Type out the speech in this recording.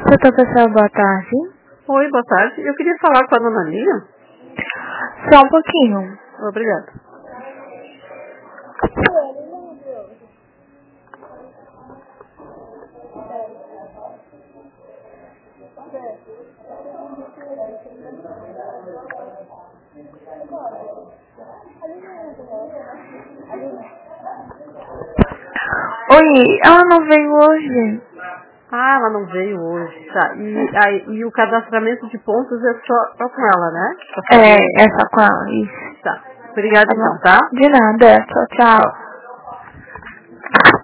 Doutor pessoal, boa tarde. Oi, boa tarde. Eu queria falar com a dona Lilian. Só um pouquinho. Obrigada. Oi, ela não veio hoje. Ah, ela não veio hoje, tá. E o cadastramento de pontos é só com ela, né? É só com ela, isso. Tá. Obrigada Tá então, bom. tá? De nada, tchau, tchau.